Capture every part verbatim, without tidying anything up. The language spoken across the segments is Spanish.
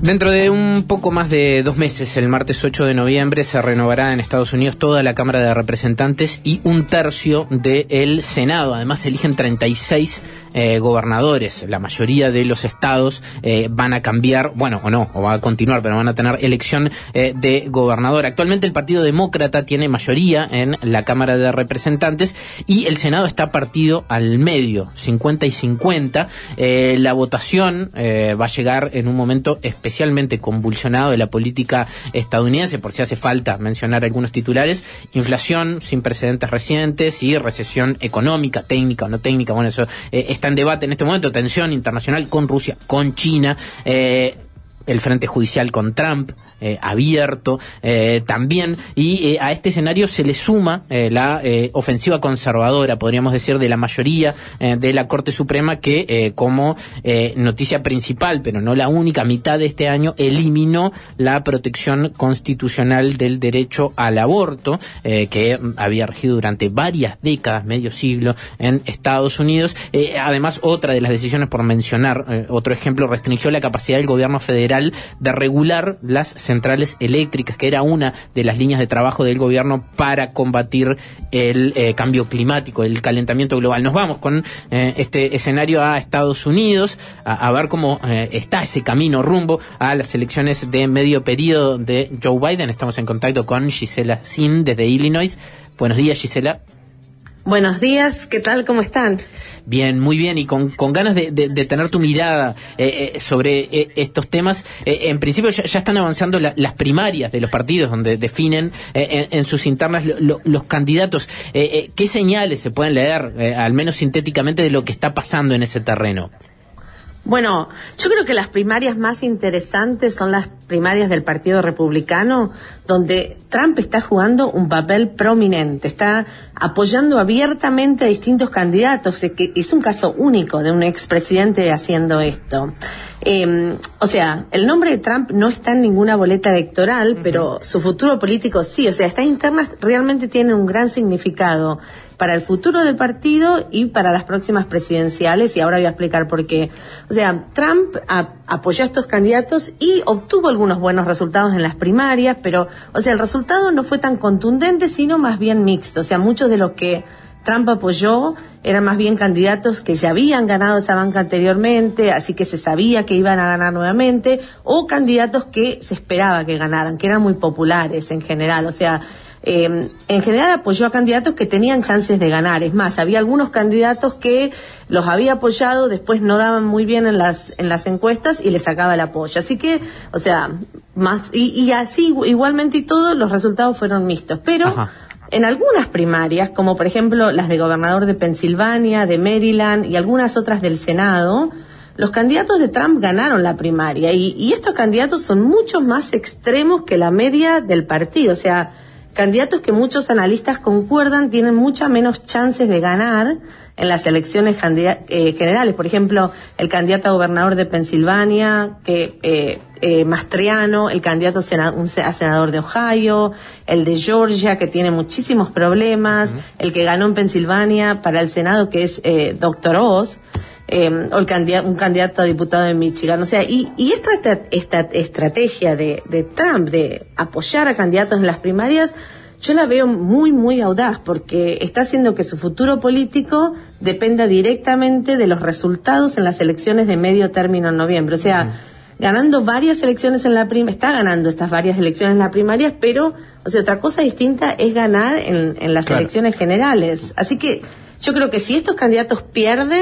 Dentro de un poco más de dos meses, el martes ocho de noviembre, se renovará en Estados Unidos toda la Cámara de Representantes y un tercio del Senado. Además, se eligen treinta y seis eh, gobernadores. La mayoría de los estados eh, van a cambiar, bueno, o no, o va a continuar, pero van a tener elección eh, de gobernador. Actualmente el Partido Demócrata tiene mayoría en la Cámara de Representantes y el Senado está partido al medio, cincuenta y cincuenta. Eh, la votación eh, va a llegar en un momento especial especialmente convulsionado de la política estadounidense, por si hace falta mencionar algunos titulares: inflación sin precedentes recientes y recesión económica, técnica o no técnica. Bueno, eso eh, está en debate en este momento. Tensión internacional con Rusia, con China, eh, el frente judicial con Trump Eh, abierto eh, también, y eh, a este escenario se le suma eh, la eh, ofensiva conservadora, podríamos decir, de la mayoría eh, de la Corte Suprema, que eh, como eh, noticia principal, pero no la única, a mitad de este año eliminó la protección constitucional del derecho al aborto, eh, que había regido durante varias décadas, medio siglo, en Estados Unidos. Eh, además, otra de las decisiones, por mencionar eh, otro ejemplo, restringió la capacidad del gobierno federal de regular las centrales eléctricas, que era una de las líneas de trabajo del gobierno para combatir el eh, cambio climático, el calentamiento global. Nos vamos con eh, este escenario a Estados Unidos, a, a ver cómo eh, está ese camino rumbo a las elecciones de medio periodo de Joe Biden. Estamos en contacto con Gisela Zin desde Illinois. Buenos días, Gisela. Buenos días, ¿qué tal? ¿Cómo están? Bien, muy bien, y con, con ganas de, de, de tener tu mirada eh, eh, sobre eh, estos temas. Eh, en principio ya, ya están avanzando la, las primarias de los partidos, donde definen eh, en, en sus internas lo, lo, los candidatos. Eh, eh, ¿Qué señales se pueden leer, eh, al menos sintéticamente, de lo que está pasando en ese terreno? Bueno, yo creo que las primarias más interesantes son las primarias del Partido Republicano, donde Trump está jugando un papel prominente, está apoyando abiertamente a distintos candidatos. Es un caso único de un expresidente haciendo esto. Eh, o sea, el nombre de Trump no está en ninguna boleta electoral, uh-huh. pero su futuro político sí. O sea, estas internas realmente tienen un gran significado para el futuro del partido y para las próximas presidenciales, y ahora voy a explicar por qué. O sea, Trump a, apoyó a estos candidatos y obtuvo algunos buenos resultados en las primarias, pero, o sea, el resultado no fue tan contundente, sino más bien mixto. O sea, muchos de los que Trump apoyó eran más bien candidatos que ya habían ganado esa banca anteriormente, así que se sabía que iban a ganar nuevamente, o candidatos que se esperaba que ganaran, que eran muy populares en general. O sea, eh, en general apoyó a candidatos que tenían chances de ganar. Es más, había algunos candidatos que los había apoyado, después no daban muy bien en las en las encuestas y les sacaba el apoyo. Así que, o sea, más y, y así igualmente y todo, los resultados fueron mixtos. Pero Ajá. en algunas primarias, como por ejemplo las de gobernador de Pensilvania, de Maryland y algunas otras del Senado, los candidatos de Trump ganaron la primaria, y, y estos candidatos son mucho más extremos que la media del partido. O sea, candidatos que muchos analistas concuerdan tienen muchas menos chances de ganar en las elecciones eh, generales. Por ejemplo, el candidato a gobernador de Pensilvania, que eh, eh, Mastriano, el candidato a, sena- un, a senador de Ohio, el de Georgia, que tiene muchísimos problemas, uh-huh. el que ganó en Pensilvania para el Senado, que es eh, doctor Oz, eh, o el candidato, un candidato a diputado de Michigan. O sea, y, y esta, esta estrategia de, de Trump de apoyar a candidatos en las primarias, yo la veo muy, muy audaz, porque está haciendo que su futuro político dependa directamente de los resultados en las elecciones de medio término en noviembre. O sea, uh-huh. ganando varias elecciones en la primaria, está ganando estas varias elecciones en las primarias, pero, o sea, otra cosa distinta es ganar en, en las claro. elecciones generales. Así que yo creo que si estos candidatos pierden,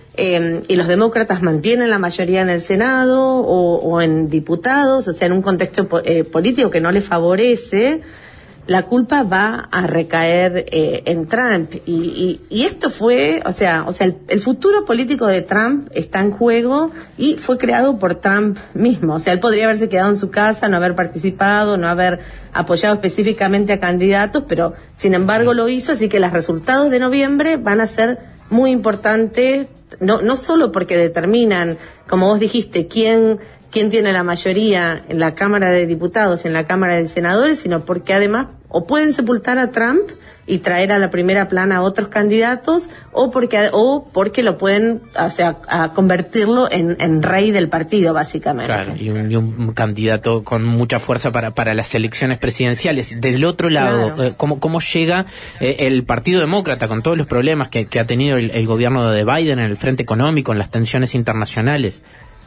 Eh, y los demócratas mantienen la mayoría en el Senado o, o en diputados, o sea, en un contexto eh, político que no les favorece, la culpa va a recaer eh, en Trump. Y, y, y esto fue, o sea, o sea el, el futuro político de Trump está en juego y fue creado por Trump mismo. O sea, él podría haberse quedado en su casa, no haber participado, no haber apoyado específicamente a candidatos, pero sin embargo lo hizo, así que los resultados de noviembre van a ser muy importantes. No, no solo porque determinan, como vos dijiste, quién, quién tiene la mayoría en la Cámara de Diputados, en la Cámara de Senadores, sino porque además o pueden sepultar a Trump y traer a la primera plana a otros candidatos, o porque o porque lo pueden, o sea, a convertirlo en, en rey del partido, básicamente. Claro, y un, y un candidato con mucha fuerza para, para las elecciones presidenciales. Del otro lado, claro. eh, ¿cómo, cómo llega eh, el Partido Demócrata con todos los problemas que, que ha tenido el, el gobierno de Biden en el frente económico, en las tensiones internacionales?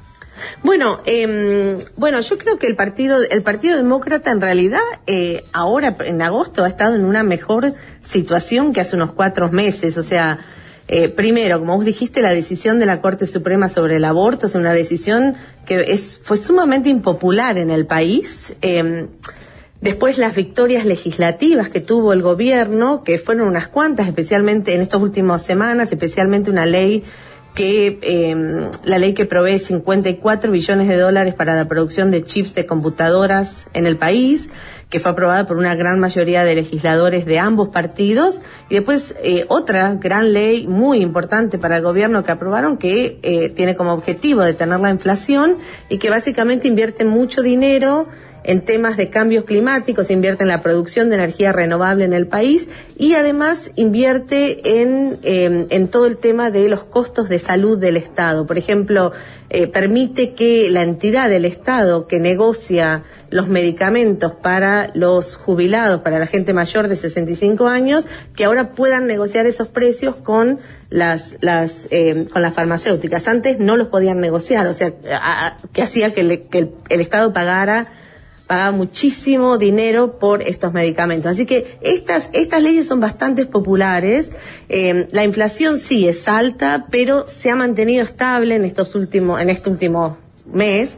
Bueno, eh, bueno, yo creo que el partido, el Partido Demócrata en realidad eh, ahora en agosto ha estado en una mejor situación que hace unos cuatro meses. O sea, eh, primero, como vos dijiste, la decisión de la Corte Suprema sobre el aborto es una decisión que es fue sumamente impopular en el país. Eh, Después las victorias legislativas que tuvo el gobierno, que fueron unas cuantas, especialmente en estas últimas semanas, especialmente una ley que eh, la ley que provee cincuenta y cuatro billones de dólares para la producción de chips de computadoras en el país, que fue aprobada por una gran mayoría de legisladores de ambos partidos, y después eh, otra gran ley muy importante para el gobierno que aprobaron, que eh, tiene como objetivo detener la inflación y que básicamente invierte mucho dinero en temas de cambios climáticos, invierte en la producción de energía renovable en el país y además invierte en, eh, en todo el tema de los costos de salud del Estado. Por ejemplo, eh, permite que la entidad del Estado que negocia los medicamentos para los jubilados, para la gente mayor de sesenta y cinco años, que ahora puedan negociar esos precios con las las eh, con las farmacéuticas. Antes no los podían negociar, o sea, a, a, que hacía que, le, que el, el Estado pagara pagaba muchísimo dinero por estos medicamentos. Así que estas estas leyes son bastante populares. Eh, la inflación sí es alta, pero se ha mantenido estable en estos últimos en este último mes.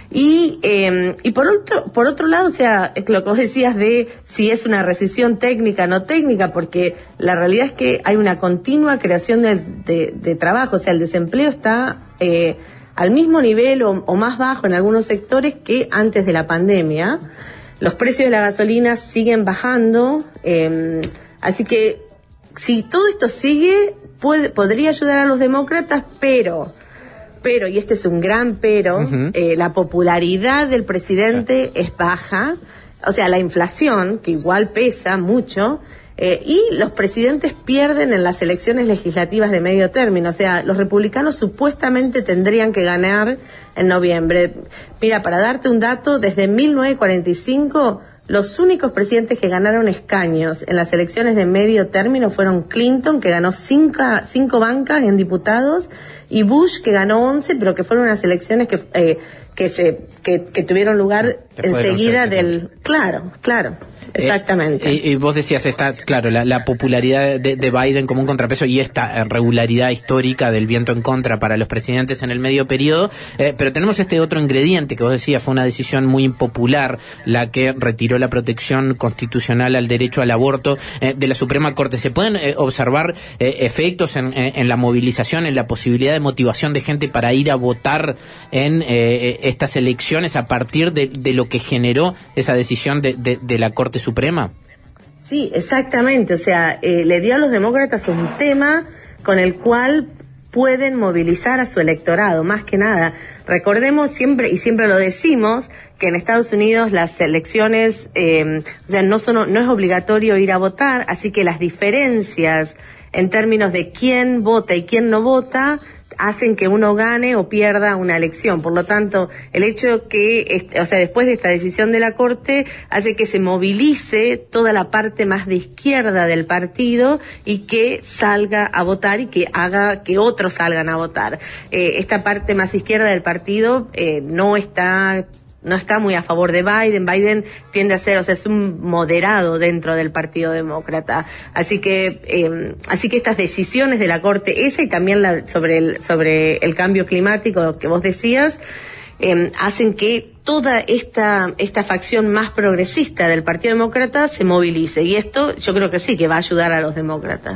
Y eh, y por otro por otro lado, o sea, lo que vos decías de si es una recesión técnica no técnica, porque la realidad es que hay una continua creación de, de, de trabajo. O sea, el desempleo está eh, al mismo nivel o, o más bajo en algunos sectores que antes de la pandemia. Los precios de la gasolina siguen bajando, eh, así que si todo esto sigue, puede, podría ayudar a los demócratas, pero, pero, y este es un gran pero, uh-huh. eh, la popularidad del presidente sí. es baja, o sea, la inflación, que igual pesa mucho, Eh, y los presidentes pierden en las elecciones legislativas de medio término. O sea, los republicanos supuestamente tendrían que ganar en noviembre. Mira, para darte un dato, desde mil novecientos cuarenta y cinco, los únicos presidentes que ganaron escaños en las elecciones de medio término fueron Clinton, que ganó cinco, cinco bancas en diputados, y Bush, que ganó once, pero que fueron unas elecciones que eh, que se que, que tuvieron lugar sí, enseguida del... Claro, claro. Exactamente. Eh, y, y vos decías, está, claro, la, la popularidad de, de Biden como un contrapeso y esta regularidad histórica del viento en contra para los presidentes en el medio periodo, eh, pero tenemos este otro ingrediente que vos decías, fue una decisión muy impopular la que retiró la protección constitucional al derecho al aborto eh, de la Suprema Corte. ¿Se pueden eh, observar eh, efectos en, en, en la movilización, en la posibilidad de motivación de gente para ir a votar en eh, estas elecciones a partir de, de lo que generó esa decisión de, de, de la Corte Suprema? Sí, exactamente. O sea, eh, le dio a los demócratas un tema con el cual pueden movilizar a su electorado, más que nada. Recordemos siempre, y siempre lo decimos, que en Estados Unidos las elecciones, eh, o sea, no son, no es obligatorio ir a votar, así que las diferencias en términos de quién vota y quién no vota hacen que uno gane o pierda una elección. Por lo tanto, el hecho que, o sea, después de esta decisión de la Corte, hace que se movilice toda la parte más de izquierda del partido y que salga a votar y que haga que otros salgan a votar. Eh, esta parte más izquierda del partido eh, no está... no está muy a favor de Biden. Biden tiende a ser, o sea, es un moderado dentro del Partido Demócrata. Así que, eh, así que estas decisiones de la Corte, esa y también la sobre el, sobre el cambio climático que vos decías, eh, hacen que toda esta, esta facción más progresista del Partido Demócrata se movilice. Y esto yo creo que sí, que va a ayudar a los demócratas.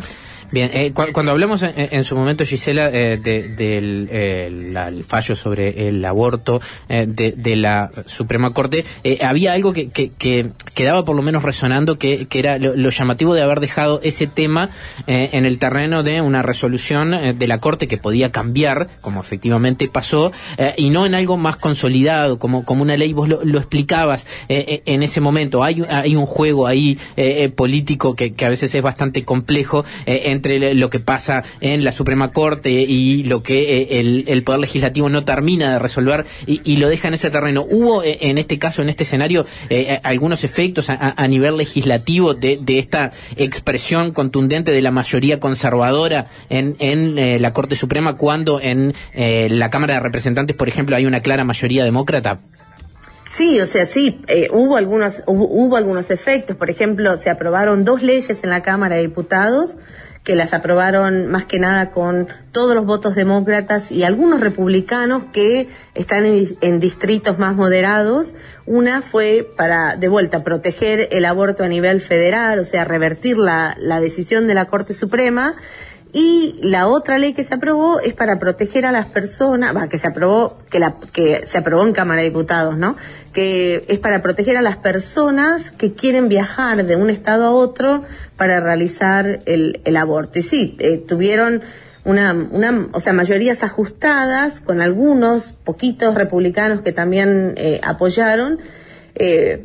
Bien, eh, cu cuando hablamos en, en su momento, Gisela, eh, del de, eh, el fallo sobre el aborto eh, de, de la Suprema Corte, eh, había algo que, que, que quedaba por lo menos resonando, que, que era lo, lo llamativo de haber dejado ese tema eh, en el terreno de una resolución eh, de la Corte que podía cambiar, como efectivamente pasó, eh, y no en algo más consolidado, como, como una ley. Vos lo, lo explicabas eh, en ese momento. Hay, hay un juego ahí eh, político que, que a veces es bastante complejo eh, en entre lo que pasa en la Suprema Corte y lo que eh, el, el Poder Legislativo no termina de resolver y, y lo deja en ese terreno. ¿Hubo eh, en este caso, en este escenario, eh, algunos efectos a, a nivel legislativo de, de esta expresión contundente de la mayoría conservadora en, en eh, la Corte Suprema, cuando en eh, la Cámara de Representantes, por ejemplo, hay una clara mayoría demócrata? Sí, o sea, sí, eh, hubo algunos hubo, hubo algunos efectos. Por ejemplo, se aprobaron dos leyes en la Cámara de Diputados que las aprobaron más que nada con todos los votos demócratas y algunos republicanos que están en, en distritos más moderados. Una fue para, de vuelta, proteger el aborto a nivel federal, o sea, revertir la, la decisión de la Corte Suprema. Y la otra ley que se aprobó es para proteger a las personas, bah, que se aprobó, que la, que se aprobó en Cámara de Diputados, ¿no? Que es para proteger a las personas que quieren viajar de un estado a otro para realizar el, el aborto. Y sí, eh, tuvieron una, una, o sea, mayorías ajustadas, con algunos poquitos republicanos que también eh, apoyaron, eh,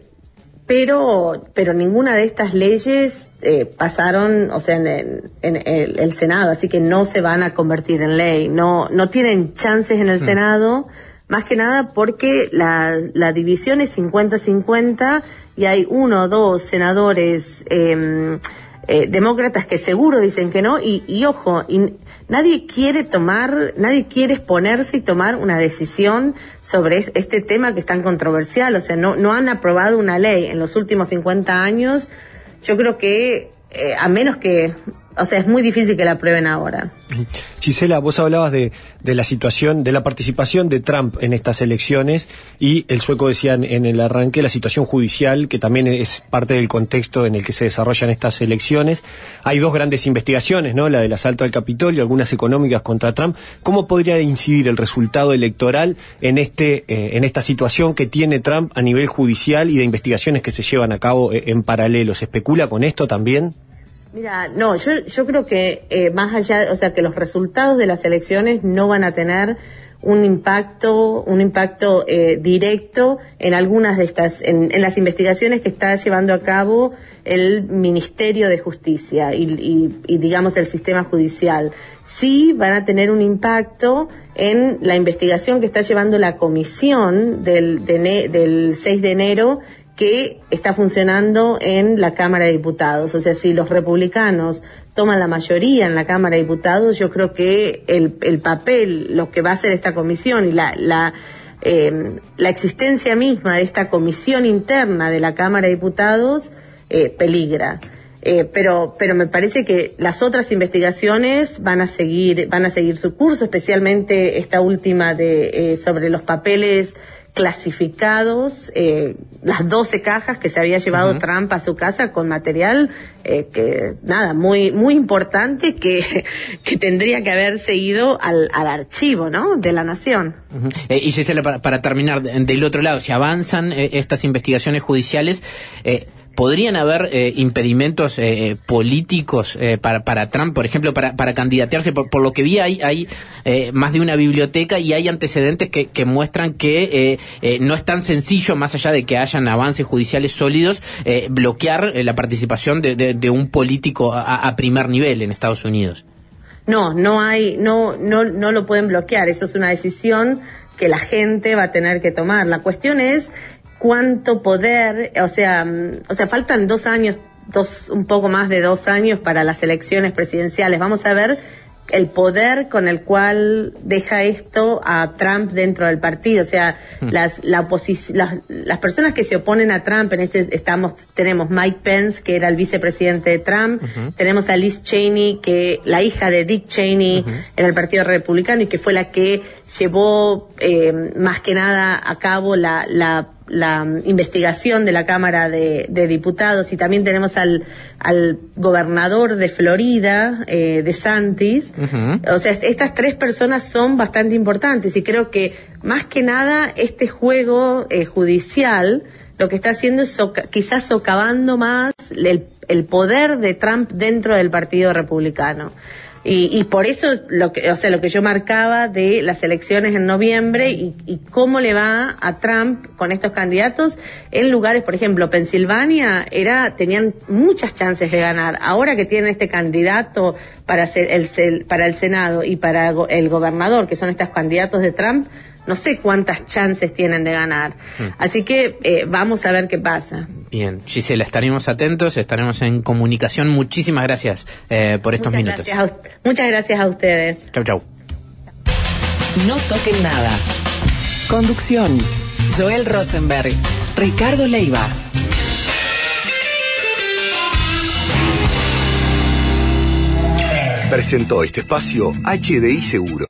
pero pero ninguna de estas leyes eh, pasaron, o sea, en, en, en el, el Senado, así que no se van a convertir en ley, no no tienen chances en el mm. Senado, más que nada porque la, la división es cincuenta cincuenta y hay uno o dos senadores eh, eh, demócratas que seguro dicen que no, y, y ojo, y nadie quiere tomar, nadie quiere exponerse y tomar una decisión sobre este tema que es tan controversial. O sea, no, no han aprobado una ley en los últimos cincuenta años. Yo creo que, eh, a menos que, o sea, es muy difícil que la aprueben ahora. Gisela, vos hablabas de, de la situación, de la participación de Trump en estas elecciones, y el sueco decía en, en el arranque la situación judicial, que también es parte del contexto en el que se desarrollan estas elecciones. Hay dos grandes investigaciones, ¿no? La del asalto al Capitolio, algunas económicas contra Trump. ¿Cómo podría incidir el resultado electoral en este eh, en esta situación que tiene Trump a nivel judicial y de investigaciones que se llevan a cabo eh, en paralelo? ¿Se especula con esto también? Mira, no, yo yo creo que eh, más allá, o sea, que los resultados de las elecciones no van a tener un impacto, un impacto eh, directo en algunas de estas, en, en las investigaciones que está llevando a cabo el Ministerio de Justicia y, y, y digamos el sistema judicial. Sí van a tener un impacto en la investigación que está llevando la comisión del, de, del seis de enero, que está funcionando en la Cámara de Diputados. O sea, si los republicanos toman la mayoría en la Cámara de Diputados, yo creo que el, el papel, lo que va a hacer esta comisión y la, la, eh, la existencia misma de esta comisión interna de la Cámara de Diputados eh, peligra. Eh, pero pero me parece que las otras investigaciones van a seguir van a seguir su curso, especialmente esta última de eh, sobre los papeles clasificados, eh, las doce cajas que se había llevado uh-huh. Trump a su casa con material eh, que, nada, muy muy importante que, que tendría que haberse ido al, al archivo, ¿no?, de la Nación. Uh-huh. Eh, y Gisela, para, para terminar, del otro lado, si avanzan eh, estas investigaciones judiciales, eh, ¿podrían haber eh, impedimentos eh, políticos eh, para, para Trump, por ejemplo, para, para candidatearse? Por, por lo que vi, hay, hay eh, más de una biblioteca y hay antecedentes que, que muestran que eh, eh, no es tan sencillo, más allá de que hayan avances judiciales sólidos, eh, bloquear eh, la participación de, de, de un político a, a primer nivel en Estados Unidos. No, no hay, no, no, no lo pueden bloquear. Eso es una decisión que la gente va a tener que tomar. La cuestión es cuánto poder, o sea, o sea, faltan dos años, dos, un poco más de dos años para las elecciones presidenciales. Vamos a ver el poder con el cual deja esto a Trump dentro del partido. O sea, mm. las, la oposi- las, las personas que se oponen a Trump, en este estamos, tenemos Mike Pence, que era el vicepresidente de Trump, uh-huh. tenemos a Liz Cheney, que la hija de Dick Cheney uh-huh. en el Partido Republicano y que fue la que llevó eh, más que nada a cabo la, la la investigación de la Cámara de, de Diputados, y también tenemos al, al gobernador de Florida, eh, DeSantis. Uh-huh. O sea, estas tres personas son bastante importantes, y creo que más que nada este juego eh, judicial lo que está haciendo es soca- quizás socavando más el, el poder de Trump dentro del Partido Republicano. Y, y por eso, lo que, o sea, lo que yo marcaba de las elecciones en noviembre y, y cómo le va a Trump con estos candidatos en lugares, por ejemplo, Pensilvania era, tenían muchas chances de ganar. Ahora que tienen este candidato para ser el, para el Senado y para el gobernador, que son estos candidatos de Trump, no sé cuántas chances tienen de ganar. Hmm. Así que eh, vamos a ver qué pasa. Bien, Gisela, estaremos atentos, estaremos en comunicación. Muchísimas gracias eh, por estos muchas minutos. Gracias a, muchas gracias a ustedes. Chau, chau. No toquen nada. Conducción: Joel Rosenberg, Ricardo Leiva. Presentó este espacio H D I Seguro.